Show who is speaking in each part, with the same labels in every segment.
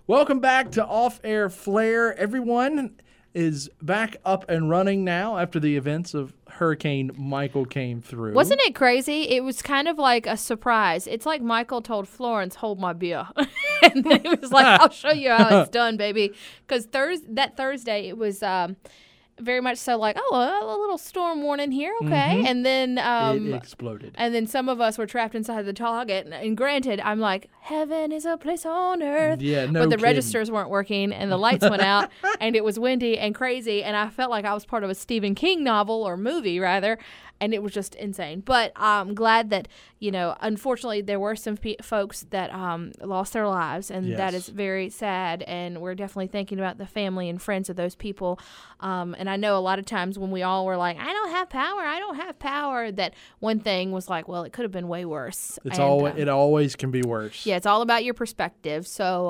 Speaker 1: Welcome back to Off Air Flair. Everyone is back up and running now after the events of Hurricane Michael came through.
Speaker 2: Wasn't it crazy? It was kind of like a surprise. It's like Michael told Florence, "Hold my beer," and then he was like, "I'll show you how it's done, baby." Because that Thursday, it was very much so like, "Oh, a little storm warning here, okay," and then
Speaker 1: it exploded.
Speaker 2: And then some of us were trapped inside the Target. And granted, I'm like, heaven is a place on earth.
Speaker 1: Yeah, no
Speaker 2: But the
Speaker 1: kidding.
Speaker 2: registers weren't working, and the lights went out, and it was windy and crazy, and I felt like I was part of a Stephen King novel or movie, rather, and it was just insane. But I'm glad that, unfortunately, there were some folks that lost their lives, and that is very sad, and we're definitely thinking about the family and friends of those people. And I know a lot of times when we all were like, I don't have power, that one thing was like, well, it could have been way worse.
Speaker 1: It always can be worse.
Speaker 2: Yeah, it's all about your perspective. So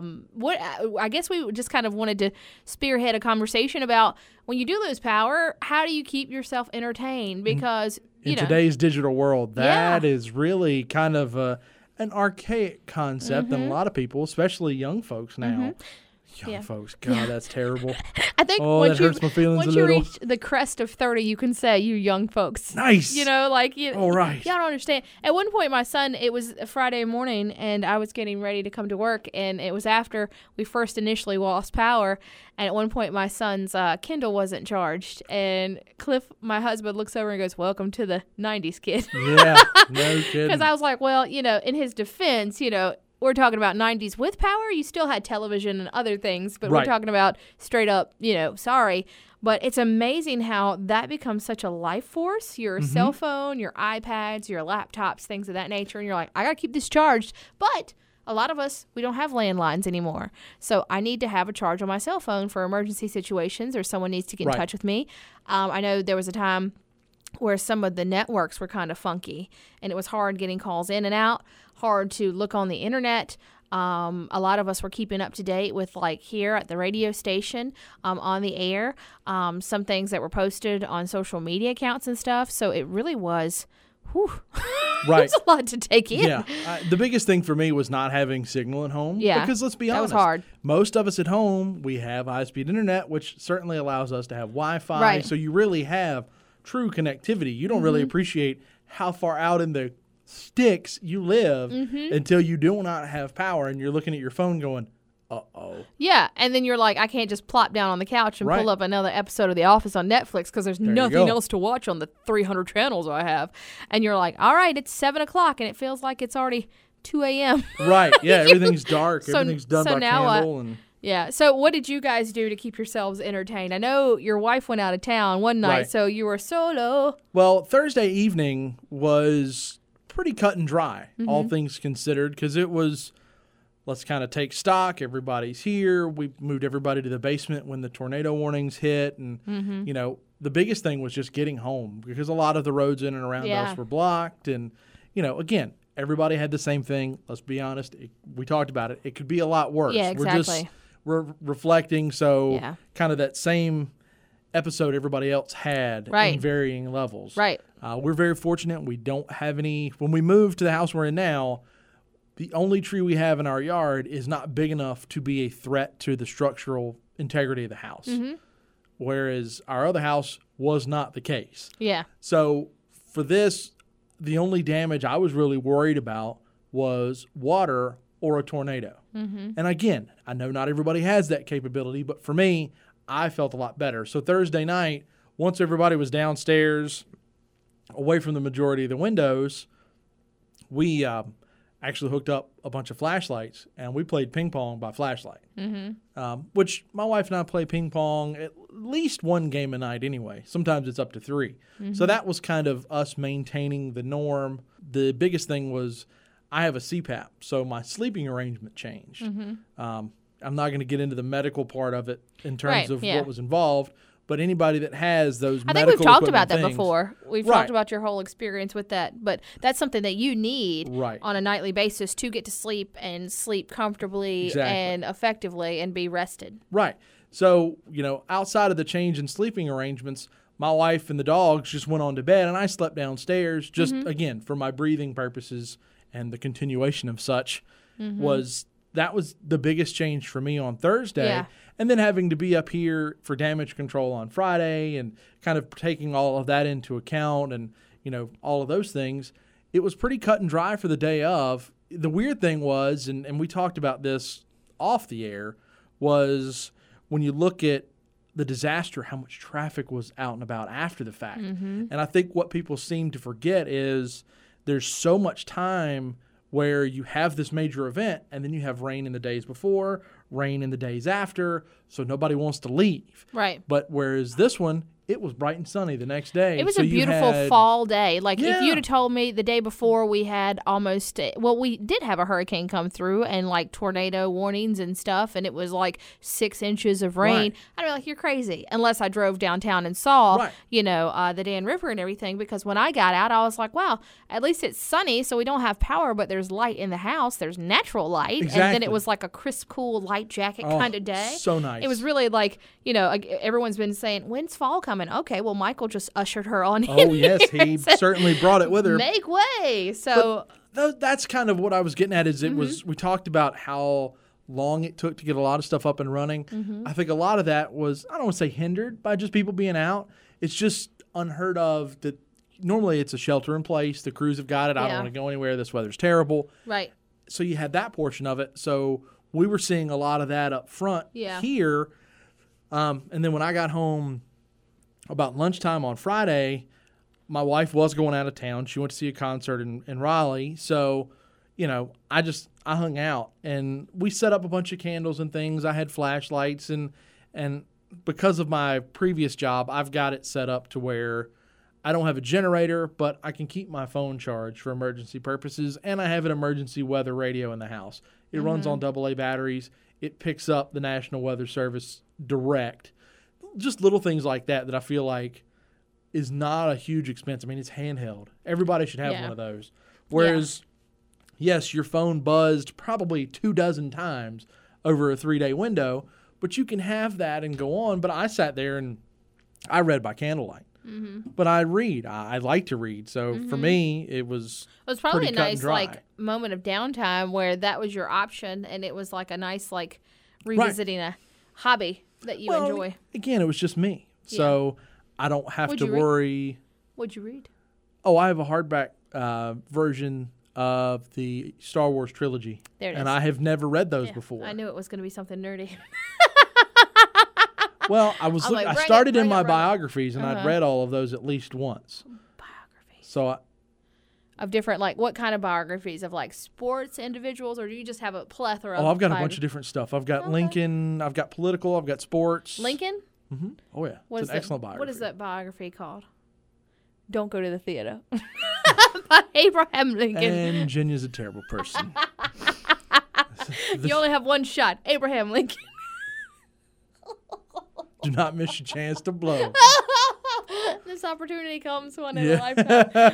Speaker 2: I guess we just kind of wanted to spearhead a conversation about when you do lose power, how do you keep yourself entertained? Because,
Speaker 1: in today's digital world, that is really kind of an archaic concept, and a lot of people, especially young folks now, folks, God, that's terrible.
Speaker 2: I think
Speaker 1: that hurts my feelings a little.
Speaker 2: Once you reach the crest of 30, you can say, you young folks.
Speaker 1: Nice.
Speaker 2: All right. Y'all don't understand. At one point, my son, it was a Friday morning, and I was getting ready to come to work, and it was after we first initially lost power, and at one point, my son's Kindle wasn't charged, and Cliff, my husband, looks over and goes, "Welcome to the 90s, kid."
Speaker 1: Yeah, no kidding.
Speaker 2: Because I was like, well, in his defense, we're talking about 90s with power. You still had television and other things, but we're talking about straight up, sorry. But it's amazing how that becomes such a life force. Your cell phone, your iPads, your laptops, things of that nature. And you're like, I got to keep this charged. But a lot of us, we don't have landlines anymore. So I need to have a charge on my cell phone for emergency situations, or someone needs to get in touch with me. I know there was a time where some of the networks were kind of funky, and it was hard getting calls in and out, hard to look on the internet. A lot of us were keeping up to date with, like, here at the radio station, on the air, some things that were posted on social media accounts and stuff. So it really was,
Speaker 1: right.
Speaker 2: It's a lot to take in.
Speaker 1: Yeah. The biggest thing for me was not having signal at home.
Speaker 2: Yeah.
Speaker 1: Because let's be honest.
Speaker 2: That was hard.
Speaker 1: Most of us at home, we have high-speed internet, which certainly allows us to have Wi-Fi.
Speaker 2: Right.
Speaker 1: So you really have true connectivity. You don't really appreciate how far out in the sticks you live until you do not have power, and you're looking at your phone going, uh-oh.
Speaker 2: Yeah, and then you're like, I can't just plop down on the couch and pull up another episode of The Office on Netflix because there's nothing else to watch on the 300 channels I have. And you're like, all right, it's 7 o'clock, and it feels like it's already 2 a.m.
Speaker 1: Right, yeah, everything's dark. Everything's done by
Speaker 2: now
Speaker 1: candle.
Speaker 2: Yeah, so what did you guys do to keep yourselves entertained? I know your wife went out of town one night, so you were solo.
Speaker 1: Well, Thursday evening was pretty cut and dry, all things considered, because it was, let's kind of take stock. Everybody's here. We moved everybody to the basement when the tornado warnings hit. And, the biggest thing was just getting home, because a lot of the roads in and around us were blocked. And, again, everybody had the same thing. Let's be honest. We talked about it. It could be a lot worse.
Speaker 2: Yeah, exactly.
Speaker 1: We're reflecting, so kind of that same episode everybody else had in varying levels.
Speaker 2: Right.
Speaker 1: We're very fortunate. We don't have any. When we moved to the house we're in now, the only tree we have in our yard is not big enough to be a threat to the structural integrity of the house. Whereas our other house was not the case.
Speaker 2: Yeah.
Speaker 1: So for this, the only damage I was really worried about was water or a tornado. And again, I know not everybody has that capability, but for me, I felt a lot better. So Thursday night, once everybody was downstairs, away from the majority of the windows, we actually hooked up a bunch of flashlights, and we played ping pong by flashlight, which my wife and I play ping pong at least one game a night anyway. Sometimes it's up to 3. So that was kind of us maintaining the norm. The biggest thing was I have a CPAP, so my sleeping arrangement changed. I'm not going to get into the medical part of it in terms of what was involved, but anybody that has those medical
Speaker 2: think we've talked about
Speaker 1: things,
Speaker 2: that before. We've talked about your whole experience with that, but that's something that you need on a nightly basis to get to sleep and sleep comfortably and effectively and be rested.
Speaker 1: Right. So, outside of the change in sleeping arrangements, my wife and the dogs just went on to bed, and I slept downstairs just, again, for my breathing purposes and the continuation of such was that was the biggest change for me on Thursday.
Speaker 2: Yeah.
Speaker 1: And then having to be up here for damage control on Friday and kind of taking all of that into account and, all of those things, it was pretty cut and dry for the day of. The weird thing was, and we talked about this off the air, was when you look at the disaster, how much traffic was out and about after the fact.
Speaker 2: Mm-hmm.
Speaker 1: And I think what people seem to forget is there's so much time where you have this major event and then you have rain in the days before, rain in the days after, so nobody wants to leave.
Speaker 2: Right.
Speaker 1: But whereas this one, it was bright and sunny the next day.
Speaker 2: It was a beautiful fall day. Like, if you'd have told me the day before we had we did have a hurricane come through and, like, tornado warnings and stuff, and it was, like, 6 inches of rain,
Speaker 1: Right.
Speaker 2: I'd be like, you're crazy, unless I drove downtown and saw, the Dan River and everything, because when I got out, I was like, wow, at least it's sunny, so we don't have power, but there's light in the house. There's natural light.
Speaker 1: Exactly.
Speaker 2: And then it was, like, a crisp, cool, light jacket kind of day.
Speaker 1: So nice.
Speaker 2: It was really like, everyone's been saying, when's fall coming? Okay, well, Michael just ushered her on in.
Speaker 1: Oh, yes, he certainly brought it with her.
Speaker 2: Make way. So
Speaker 1: that's kind of what I was getting at is it was, we talked about how long it took to get a lot of stuff up and running.
Speaker 2: Mm-hmm.
Speaker 1: I think a lot of that was, I don't want to say hindered by just people being out. It's just unheard of that normally it's a shelter in place. The crews have got it. I don't want to go anywhere. This weather's terrible.
Speaker 2: Right.
Speaker 1: So you had that portion of it. So we were seeing a lot of that up front here. And then when I got home about lunchtime on Friday, my wife was going out of town. She went to see a concert in Raleigh. So, I hung out and we set up a bunch of candles and things. I had flashlights and because of my previous job, I've got it set up to where I don't have a generator, but I can keep my phone charged for emergency purposes, and I have an emergency weather radio in the house. It runs on AA batteries. It picks up the National Weather Service direct. Just little things like that I feel like is not a huge expense. I mean, it's handheld. Everybody should have one of those. Whereas, yes, your phone buzzed probably 24 times over a 3-day window, but you can have that and go on. But I sat there and I read by candlelight. Mm-hmm. But I read. I like to read. So for me, it was
Speaker 2: probably a nice
Speaker 1: like
Speaker 2: moment of downtime where that was your option, and it was like a nice revisiting a hobby that you enjoy.
Speaker 1: Again, it was just me, so I don't have to worry.
Speaker 2: What'd you read?
Speaker 1: Oh, I have a hardback version of the Star Wars trilogy.
Speaker 2: There it is.
Speaker 1: And I have never read those before.
Speaker 2: I knew it was going to be something nerdy.
Speaker 1: Well, I started in my biographies, and I'd read all of those at least once.
Speaker 2: Biographies.
Speaker 1: So
Speaker 2: of different, what kind of biographies? Of, sports individuals, or do you just have a plethora of
Speaker 1: I've got a bunch of different stuff. I've got Lincoln, I've got political, I've got sports.
Speaker 2: Lincoln?
Speaker 1: Mm-hmm. Oh, yeah. It's an excellent biography.
Speaker 2: What is that biography called? Don't Go to the Theater. By Abraham Lincoln.
Speaker 1: And Jenya's a terrible person.
Speaker 2: You only have one shot. Abraham Lincoln.
Speaker 1: Do not miss your chance to blow.
Speaker 2: This opportunity comes one in a lifetime.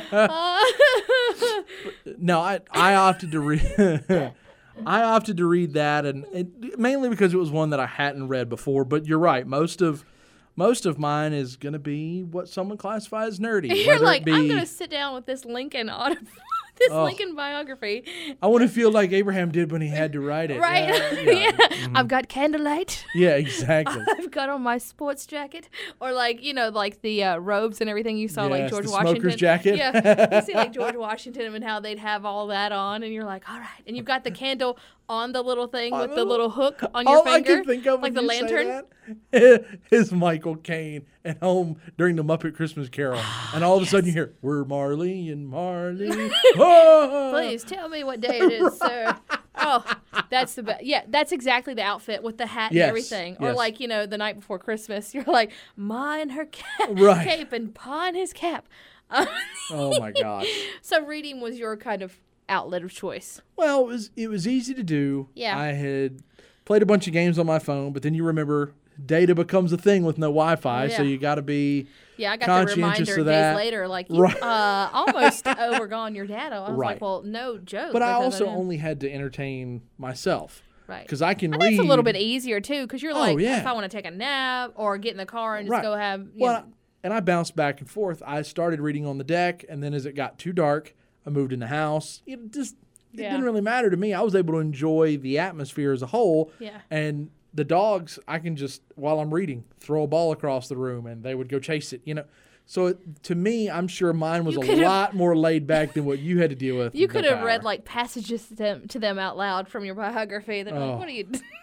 Speaker 1: No, I opted to read. I opted to read that, and mainly because it was one that I hadn't read before. But you're right; most of mine is going to be what someone classifies as nerdy.
Speaker 2: You're like, I'm going to sit down with this Lincoln Lincoln biography.
Speaker 1: I want to feel like Abraham did when he had to write it.
Speaker 2: Right.
Speaker 1: Yeah. Mm-hmm.
Speaker 2: I've got candlelight.
Speaker 1: Yeah, exactly.
Speaker 2: I've got on my sports jacket. Or the robes and everything you saw, like George Washington.
Speaker 1: Smoker's jacket.
Speaker 2: Yeah. You see George Washington and how they'd have all that on, and you're like, all right. And you've got the candle on the little thing with the little hook on your finger.
Speaker 1: All I can think of
Speaker 2: like the lantern.
Speaker 1: Is Michael Caine at home during the Muppet Christmas Carol. And all of a sudden you hear, we're Marley and Marley.
Speaker 2: Please tell me what day it is, sir. Oh, that's the best. Yeah, that's exactly the outfit with the hat and everything. Or the night before Christmas, you're like, Ma in her cape and Pa in his cap.
Speaker 1: Oh, my gosh.
Speaker 2: So reading was your kind of outlet of choice.
Speaker 1: Well, it was easy to do.
Speaker 2: Yeah.
Speaker 1: I had played a bunch of games on my phone, but then you remember data becomes a thing with no Wi-Fi, so you got to be
Speaker 2: I got the reminder days later, you almost overgone your data. I was like, well, no joke.
Speaker 1: But I also only had to entertain myself.
Speaker 2: Right.
Speaker 1: Because I can read.
Speaker 2: It's a little bit easier, too, because you're if I want to take a nap or get in the car and just go have...
Speaker 1: And I bounced back and forth. I started reading on the deck, and then as it got too dark, I moved in the house. it didn't really matter to me. I was able to enjoy the atmosphere as a whole.
Speaker 2: Yeah.
Speaker 1: And the dogs, I can just, while I'm reading, throw a ball across the room and they would go chase it, So to me, I'm sure mine was a lot more laid back than what you had to deal with.
Speaker 2: You could have read like passages to them out loud from your biography. They're like, what are you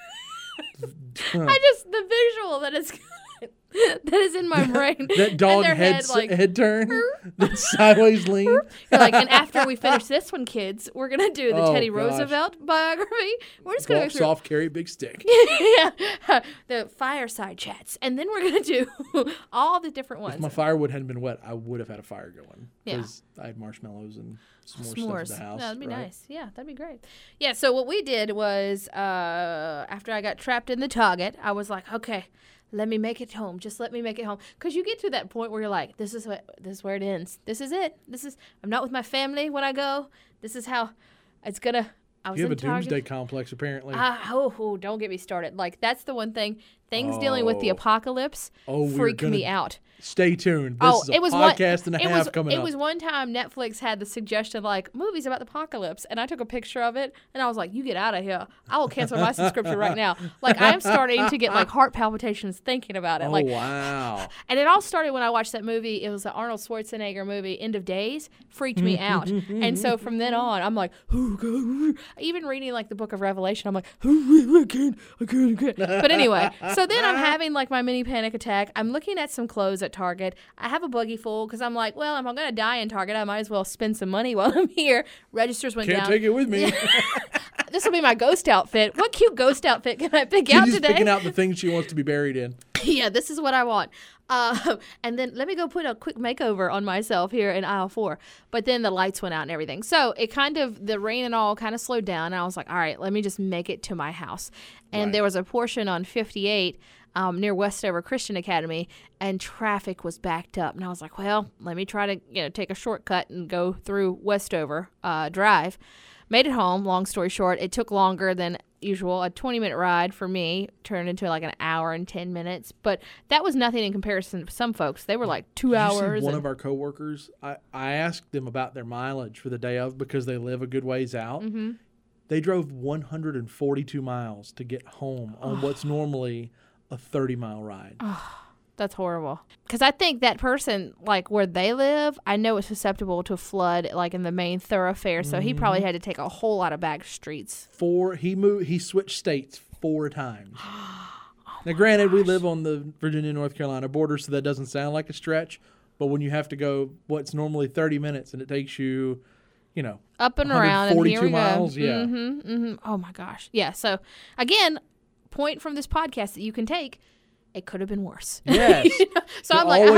Speaker 2: the visual that is in my brain.
Speaker 1: That dog head turn, that sideways lean.
Speaker 2: You're like, and after we finish this one, kids, we're going to do the Teddy Roosevelt biography. We're just going to go through.
Speaker 1: Soft, carry, big stick.
Speaker 2: Yeah. The fireside chats. And then we're going to do all the different ones.
Speaker 1: If my firewood hadn't been wet, I would have had a fire going. Because I had marshmallows and s'mores stuff in the house.
Speaker 2: No, that'd be nice. Yeah, that'd be great. Yeah, so what we did was, after I got trapped in the Target, I was like, okay, let me make it home. Just let me make it home. Because you get to that point where you're like, this is where it ends. This is it. I'm not with my family when I go. This is how it's going to.
Speaker 1: You have a doomsday complex, apparently.
Speaker 2: Don't get me started. Like, that's the one thing. Things dealing with the apocalypse freak me out.
Speaker 1: Stay tuned. This is a podcast and a half coming up.
Speaker 2: It was one time Netflix had the suggestion, like, movies about the apocalypse, and I took a picture of it, and I was like, you get out of here. I will cancel my subscription right now. Like, I'm starting to get, like, heart palpitations thinking about it.
Speaker 1: Wow.
Speaker 2: And it all started when I watched that movie. It was the Arnold Schwarzenegger movie, End of Days, freaked me out. And so from then on, I'm like, oh, God. Even reading, like, the book of Revelation, I'm like, I can't. But anyway, so then I'm having, like, my mini panic attack. I'm looking at some clothes at Target. I have a buggy full because I'm like, well, if I'm going to die in Target, I might as well spend some money while I'm here. Registers went down.
Speaker 1: Can't take it with me.
Speaker 2: This will be my ghost outfit. What cute ghost outfit can I pick out today?
Speaker 1: She's picking out the things she wants to be buried in.
Speaker 2: Yeah, this is what I want. And then let me go put a quick makeover on myself here in aisle 4. But then the lights went out and everything. So it the rain and all kind of slowed down. And I was like, all right, let me just make it to my house. And there was a portion on 58 near Westover Christian Academy, and traffic was backed up. And I was like, well, let me try to take a shortcut and go through Westover Drive. Made it home. Long story short, it took longer than usual. A 20-minute ride for me turned into like an hour and 10 minutes. But that was nothing in comparison to some folks. They were like 2 hours.
Speaker 1: One of our coworkers, I asked them about their mileage for the day of because they live a good ways out. Mm-hmm. They drove 142 miles to get home on what's normally a 30-mile ride.
Speaker 2: That's horrible. Because I think that person, like where they live, I know is susceptible to flood, like in the main thoroughfare. So he probably had to take a whole lot of back streets.
Speaker 1: He switched states 4 times. Now, granted, we live on the Virginia-North Carolina border, so that doesn't sound like a stretch. But when you have to go what's normally 30 minutes and it takes you,
Speaker 2: up and around, and here we
Speaker 1: miles,
Speaker 2: go. Yeah. Mm-hmm, mm-hmm. Oh my gosh, yeah. So again, point from this podcast that you can take. It could have been worse.
Speaker 1: Yes.
Speaker 2: So I'm like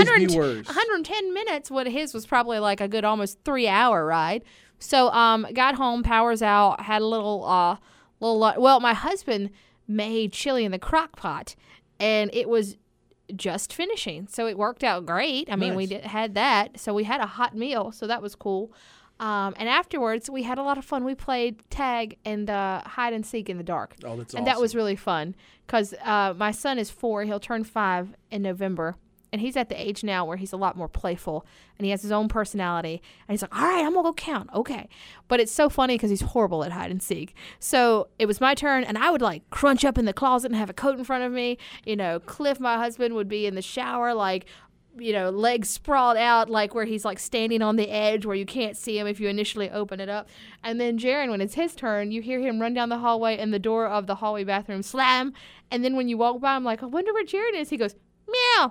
Speaker 2: 110 minutes. What his was probably like a good almost 3-hour ride. So got home, power's out, had a little well, my husband made chili in the crock pot, and it was just finishing. So it worked out great. I mean, we had that. So we had a hot meal. So that was cool. And afterwards, we had a lot of fun. We played tag and hide and seek in the dark.
Speaker 1: Oh, that's awesome.
Speaker 2: And that was really fun because my son is 4. He'll turn 5 in November. And he's at the age now where he's a lot more playful. And he has his own personality. And he's like, all right, I'm going to go count. Okay. But it's so funny because he's horrible at hide and seek. So it was my turn. And I would like crunch up in the closet and have a coat in front of me. Cliff, my husband, would be in the shower like, legs sprawled out, like where he's like standing on the edge where you can't see him if you initially open it up. And then Jaron, when it's his turn, you hear him run down the hallway and the door of the hallway bathroom slam. And then when you walk by, I'm like, I wonder where Jaron is. He goes, meow.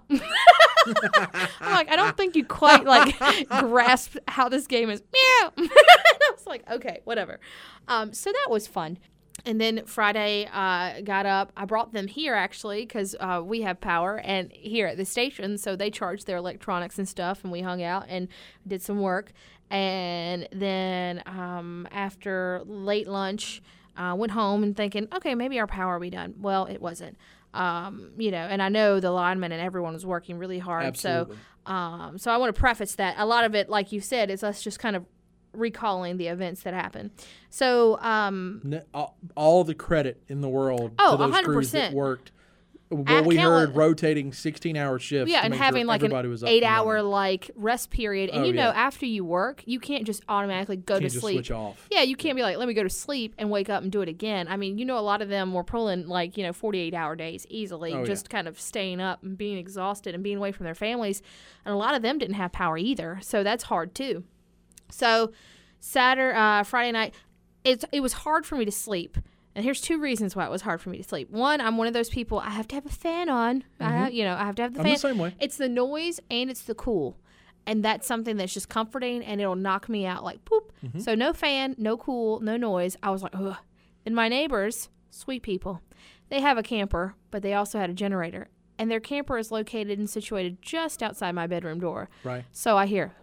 Speaker 2: I'm like, I don't think you quite like grasp how this game is. Meow. I was like, okay, whatever. So that was fun. And then Friday, got up. I brought them here, actually, because we have power and here at the station. So they charged their electronics and stuff, and we hung out and did some work. And then after late lunch, went home and thinking, okay, maybe our power will be done. Well, it wasn't. And I know the linemen and everyone was working really hard.
Speaker 1: Absolutely.
Speaker 2: So I want to preface that. A lot of it, like you said, is us just kind of recalling the events that happened. So
Speaker 1: all the credit in the world to those
Speaker 2: 100%.
Speaker 1: crews that worked Well, we heard rotating 16-hour shifts.
Speaker 2: Yeah,
Speaker 1: to
Speaker 2: and
Speaker 1: make
Speaker 2: having
Speaker 1: sure
Speaker 2: like an
Speaker 1: everybody was up
Speaker 2: 8-hour
Speaker 1: and running.
Speaker 2: like rest period. And know, after you work, you can't just automatically go to
Speaker 1: Just
Speaker 2: sleep.
Speaker 1: switch off.
Speaker 2: Yeah, you can't be like, let me go to sleep and wake up and do it again. I mean, a lot of them were pulling like, 48-hour days easily, just kind of staying up and being exhausted and being away from their families. And a lot of them didn't have power either. So that's hard too. So Friday night, it was hard for me to sleep. And here's 2 reasons why it was hard for me to sleep. One, I'm one of those people, I have to have a fan on. I have to have the fan.
Speaker 1: I'm the same way.
Speaker 2: It's the noise and it's the cool. And that's something that's just comforting, and it'll knock me out like poop. So no fan, no cool, no noise. I was like, ugh. And my neighbors, sweet people, they have a camper, but they also had a generator. And their camper is located and situated just outside my bedroom door.
Speaker 1: Right.
Speaker 2: So I hear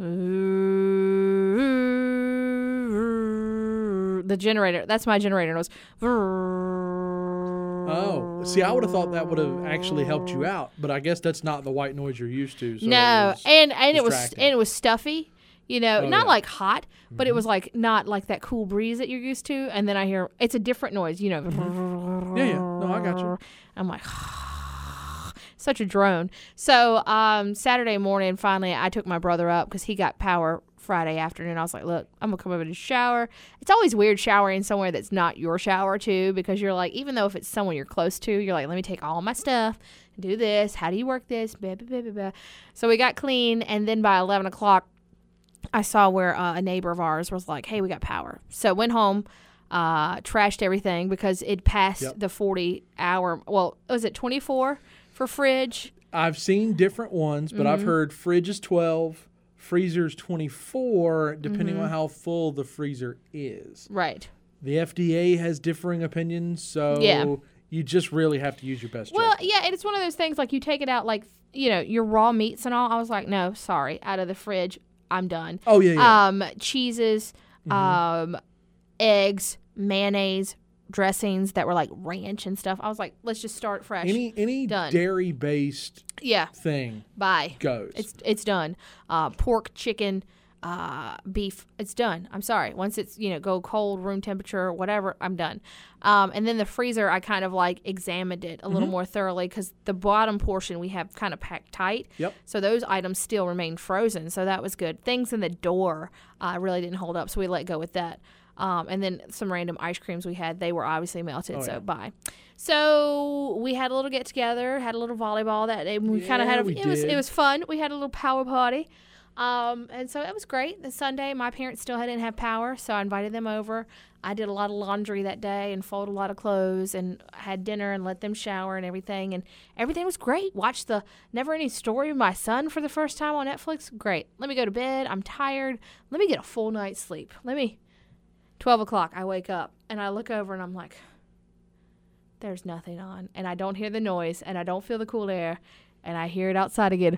Speaker 2: the generator. That's my generator. And it was.
Speaker 1: Oh, see, I would have thought that would have actually helped you out, but I guess that's not the white noise you're used to. So
Speaker 2: no, and it was stuffy. Not like hot, but it was like not like that cool breeze that you're used to. And then I hear it's a different noise.
Speaker 1: Yeah. No, I got you.
Speaker 2: I'm like. Such a drone. So Saturday morning, finally, I took my brother up because he got power Friday afternoon. I was like, look, I'm going to come over to shower. It's always weird showering somewhere that's not your shower, too, because you're like, even though if it's someone you're close to, you're like, let me take all my stuff and do this. How do you work this? Blah, blah, blah, blah, blah. So we got clean, and then by 11 o'clock, I saw where a neighbor of ours was like, hey, we got power. So went home. Trashed everything because it passed the 40-hour. Well, was it 24 for fridge?
Speaker 1: I've seen different ones, but I've heard fridge is 12, freezer's 24, depending on how full the freezer is.
Speaker 2: Right.
Speaker 1: The FDA has differing opinions, so you just really have to use your best judgment.
Speaker 2: Well, yeah, and it's one of those things like you take it out like, your raw meats and all. I was like, no, sorry, out of the fridge, I'm done.
Speaker 1: Oh, yeah.
Speaker 2: Cheeses, eggs, mayonnaise, dressings that were like ranch and stuff. I was like, let's just start fresh.
Speaker 1: Any dairy-based thing goes.
Speaker 2: It's done. Pork, chicken, beef, it's done. I'm sorry. Once it's, go cold, room temperature, whatever, I'm done. And then the freezer, I kind of like examined it a little more thoroughly because the bottom portion we have kind of packed tight.
Speaker 1: Yep.
Speaker 2: So those items still remain frozen. So that was good. Things in the door really didn't hold up. So we let go with that. And then some random ice creams we had, they were obviously melted, bye. So we had a little get together, had a little volleyball that day. We kind of had it was fun. We had a little power party. And so it was great. The Sunday, my parents still didn't have power, so I invited them over. I did a lot of laundry that day and folded a lot of clothes and had dinner and let them shower and everything. And everything was great. Watched the Never Ending Story of my son for the first time on Netflix. Great. Let me go to bed. I'm tired. Let me get a full night's sleep. 12 o'clock, I wake up, and I look over, and I'm like, there's nothing on. And I don't hear the noise, and I don't feel the cool air, and I hear it outside again.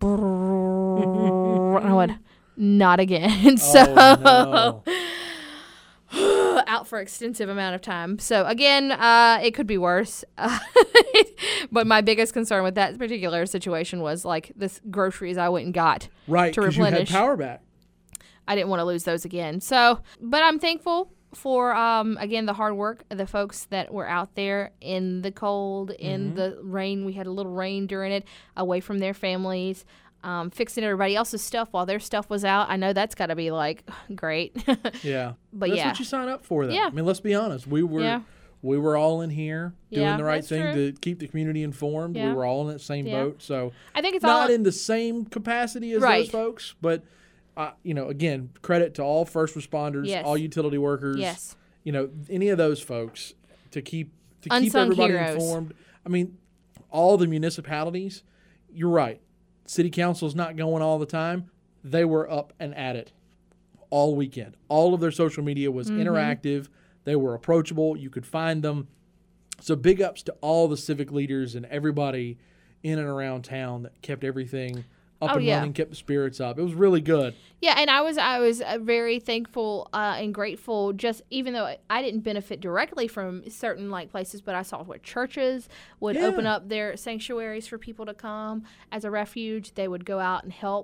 Speaker 2: And I went, not again. So, out for extensive amount of time. So, again, it could be worse. But my biggest concern with that particular situation was, like, this groceries I went and got to replenish.
Speaker 1: Right, because you had power back.
Speaker 2: I didn't want to lose those again. So, but I'm thankful for, again, the hard work of the folks that were out there in the cold, in the rain. We had a little rain during it, away from their families, fixing everybody else's stuff while their stuff was out. I know that's got to be, like, great.
Speaker 1: Yeah.
Speaker 2: But
Speaker 1: that's what you sign up for, though.
Speaker 2: Yeah.
Speaker 1: I mean, let's be honest. We were all in here doing the right thing to keep the community informed.
Speaker 2: Yeah.
Speaker 1: We were all in that same boat. So
Speaker 2: I think it's
Speaker 1: not in the same capacity as those folks, but again, credit to all first responders, all utility workers.
Speaker 2: Yes.
Speaker 1: Any of those folks to keep everybody informed. I mean, all the municipalities, you're right. City council's not going all the time. They were up and at it all weekend. All of their social media was interactive. They were approachable. You could find them. So big ups to all the civic leaders and everybody in and around town that kept everything up and running, kept the spirits up. It was really good.
Speaker 2: Yeah, and I was very thankful and grateful, just even though I didn't benefit directly from certain places, but I saw where churches would open up their sanctuaries for people to come as a refuge. They would go out and help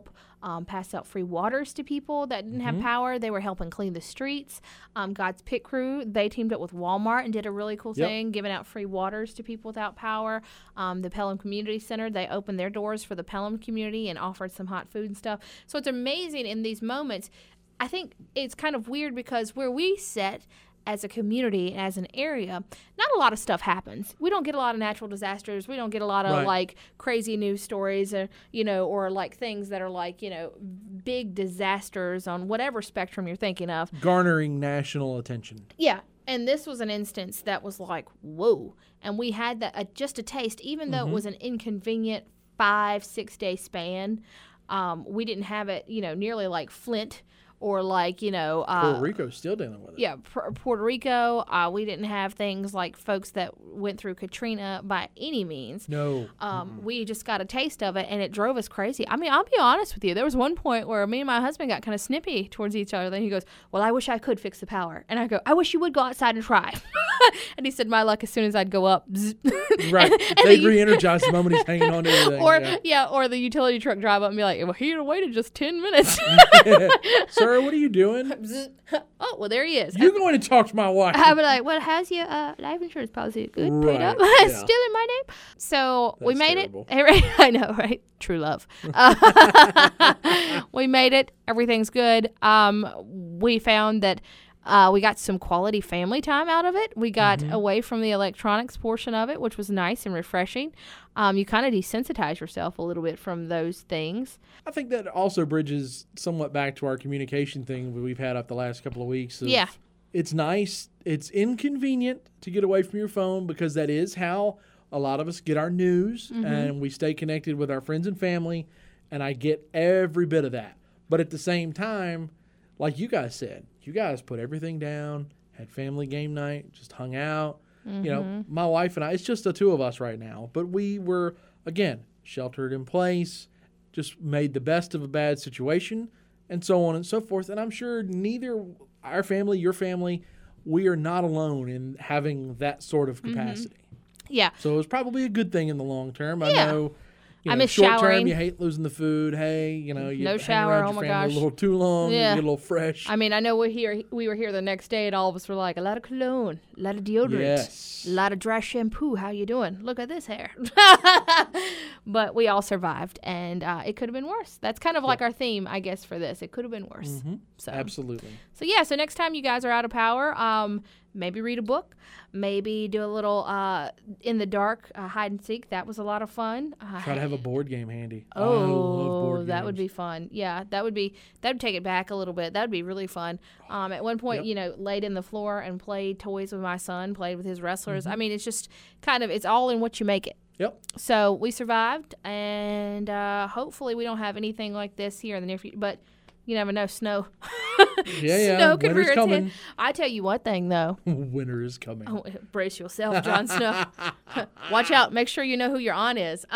Speaker 2: passed out free waters to people that didn't have power. They were helping clean the streets. God's Pit Crew, they teamed up with Walmart and did a really cool thing, giving out free waters to people without power. The Pelham Community Center, they opened their doors for the Pelham community and offered some hot food and stuff. So it's amazing in these moments. I think it's kind of weird because where we sit as a community and as an area, not a lot of stuff happens. We don't get a lot of natural disasters. We don't get a lot of like crazy news stories, or or like things that are like, big disasters on whatever spectrum you're thinking of.
Speaker 1: Garnering national attention.
Speaker 2: Yeah. And this was an instance that was like, whoa. And we had that just a taste, even though it was an inconvenient 5-6 day span. We didn't have it, nearly like Flint. Or like,
Speaker 1: Puerto Rico's still dealing with it.
Speaker 2: Yeah, Puerto Rico. We didn't have things like folks that went through Katrina by any means.
Speaker 1: No.
Speaker 2: We just got a taste of it, and it drove us crazy. I mean, I'll be honest with you. There was one point where me and my husband got kind of snippy towards each other. Then he goes, well, I wish I could fix the power. And I go, I wish you would go outside and try. And he said, my luck, as soon as I'd go up.
Speaker 1: Right. They'd re-energize the moment he's hanging on to everything.
Speaker 2: Or the utility truck drive up and be like, well, he'd have waited just 10 minutes.
Speaker 1: Sir, what are you doing?
Speaker 2: Oh, well, there he is.
Speaker 1: You're going to talk to my wife.
Speaker 2: I'd be like, well, how's your life insurance policy? Good, paid up? Still in my name? So we made
Speaker 1: terrible.
Speaker 2: it. I know, right? True love. We made it. Everything's good. We found that we got some quality family time out of it. We got away from the electronics portion of it, which was nice and refreshing. You kind of desensitize yourself a little bit from those things.
Speaker 1: I think that also bridges somewhat back to our communication thing we've had up the last couple of weeks.
Speaker 2: Yeah.
Speaker 1: It's nice. It's inconvenient to get away from your phone because that is how a lot of us get our news and we stay connected with our friends and family. And I get every bit of that. But at the same time, like you guys said, you guys put everything down, had family game night, just hung out. My wife and I, it's just the two of us right now. But we were, again, sheltered in place, just made the best of a bad situation, and so on and so forth. And I'm sure neither our family, your family, we are not alone in having that sort of capacity.
Speaker 2: Yeah.
Speaker 1: So it was probably a good thing in the long term.
Speaker 2: Yeah.
Speaker 1: I know.
Speaker 2: I miss
Speaker 1: short
Speaker 2: showering.
Speaker 1: term, you hate losing the food. Hey, you
Speaker 2: No
Speaker 1: hang
Speaker 2: shower,
Speaker 1: around
Speaker 2: oh
Speaker 1: your
Speaker 2: my
Speaker 1: family
Speaker 2: gosh.
Speaker 1: a little too long.
Speaker 2: Yeah.
Speaker 1: You get a little fresh.
Speaker 2: I mean, I know we were here the next day, and all of us were like, a lot of cologne, a lot of deodorant,
Speaker 1: Yes.
Speaker 2: a lot of dry shampoo. How you doing? Look at this hair. But we all survived, and it could have been worse. That's kind of like our theme, I guess, for this. It could have been worse. So
Speaker 1: Absolutely.
Speaker 2: So yeah, so next time you guys are out of power, maybe read a book, maybe do a little in the dark hide and seek. That was a lot of fun.
Speaker 1: Try to have a board game handy. I love board
Speaker 2: that would
Speaker 1: games.
Speaker 2: be fun. Yeah, that would take it back a little bit. That would be really fun. At one point, laid in the floor and played toys with my son, played with his wrestlers. I mean, it's just it's all in what you make it.
Speaker 1: Yep.
Speaker 2: So we survived, and hopefully we don't have anything like this here in the near future. But you never know, snow.
Speaker 1: Yeah.
Speaker 2: Snow could
Speaker 1: Winter's
Speaker 2: rear its
Speaker 1: coming.
Speaker 2: head. I tell you one thing, though.
Speaker 1: Winter is coming.
Speaker 2: Oh, brace yourself, Jon Snow. Watch out. Make sure you know who your aunt is.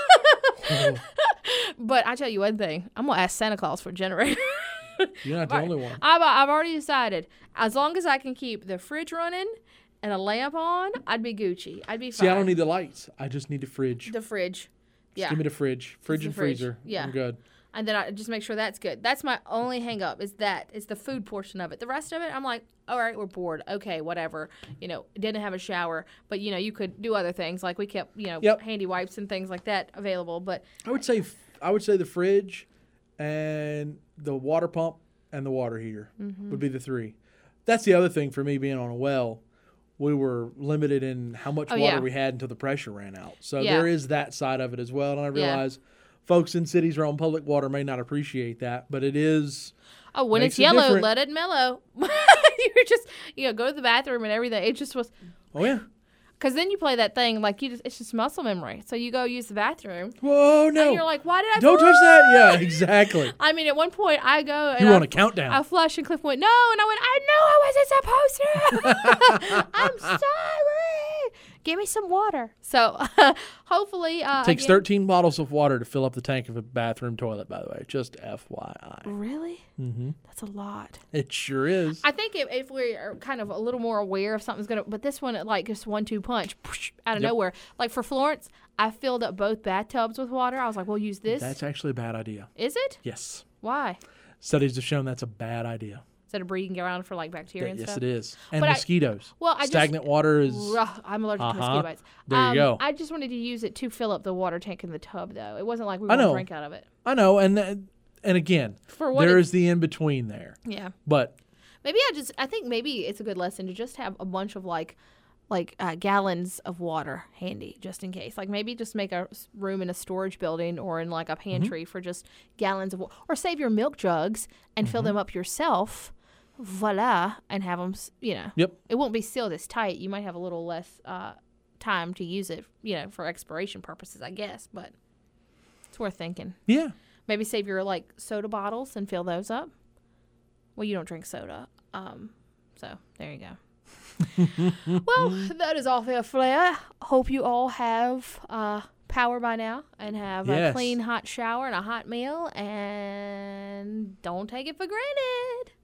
Speaker 2: But I tell you one thing. I'm going to ask Santa Claus for a generator.
Speaker 1: You're not the only one.
Speaker 2: I've already decided. As long as I can keep the fridge running and a lamp on, I'd be Gucci. I'd be fine.
Speaker 1: See, I don't need the lights. I just need the fridge.
Speaker 2: the fridge. Yeah.
Speaker 1: Just give me the fridge. Fridge
Speaker 2: the
Speaker 1: and
Speaker 2: fridge.
Speaker 1: freezer.
Speaker 2: Yeah.
Speaker 1: I'm good.
Speaker 2: And then I just make sure that's good. That's my only hang up is the food portion of it. The rest of it, I'm like, all right, we're bored. Okay, whatever. Didn't have a shower, but you could do other things. Like we kept, handy wipes and things like that available. But
Speaker 1: I would say the fridge and the water pump and the water heater would be the three. That's the other thing for me being on a well. We were limited in how much water we had until the pressure ran out. So there is that side of it as well. And I realize folks in cities around public water may not appreciate that, but it is.
Speaker 2: Oh, when it's yellow, different. Let it mellow. You're just, go to the bathroom and everything. It just was.
Speaker 1: Oh, yeah.
Speaker 2: Because then you play that thing it's just muscle memory. So you go use the bathroom.
Speaker 1: Whoa, no.
Speaker 2: And you're like, why did I
Speaker 1: Don't touch that. Yeah, exactly.
Speaker 2: I mean, at one point I go. And
Speaker 1: you were on a countdown.
Speaker 2: I flushed and Cliff went, no. And I went, I know I wasn't supposed to. I'm sorry. Give me some water. So hopefully.
Speaker 1: Takes 13 bottles of water to fill up the tank of a bathroom toilet, by the way. Just FYI.
Speaker 2: Really?
Speaker 1: Mm-hmm.
Speaker 2: That's a lot.
Speaker 1: It sure is.
Speaker 2: I think if we're kind of a little more aware of something's going to, but this one, like just 1-2 punch out of nowhere. Like for Florence, I filled up both bathtubs with water. I was like, we'll use this.
Speaker 1: That's actually a bad idea.
Speaker 2: Is it?
Speaker 1: Yes.
Speaker 2: Why?
Speaker 1: Studies have shown that's a bad idea.
Speaker 2: Instead of breeding around for like bacteria and
Speaker 1: yes,
Speaker 2: stuff?
Speaker 1: it is. And
Speaker 2: But
Speaker 1: mosquitoes.
Speaker 2: I
Speaker 1: Stagnant water is...
Speaker 2: I'm allergic to mosquito bites.
Speaker 1: There you go.
Speaker 2: I just wanted to use it to fill up the water tank in the tub, though. It wasn't like we were going to drink out of it.
Speaker 1: I know. And again, there's the in-between there.
Speaker 2: Yeah.
Speaker 1: But...
Speaker 2: Maybe I think maybe it's a good lesson to just have a bunch of like gallons of water handy just in case. Like maybe just make a room in a storage building or in like a pantry for just gallons of water. Or save your milk jugs and fill them up yourself. Voila. And have them,
Speaker 1: Yep.
Speaker 2: It won't be sealed as tight. You might have a little less time to use it, for expiration purposes, I guess. But it's worth thinking.
Speaker 1: Yeah.
Speaker 2: Maybe save your like soda bottles and fill those up. Well, you don't drink soda. So there you go. Well, that is all for Flair. Hope you all have power by now and have a clean, hot shower and a hot meal. And don't take it for granted.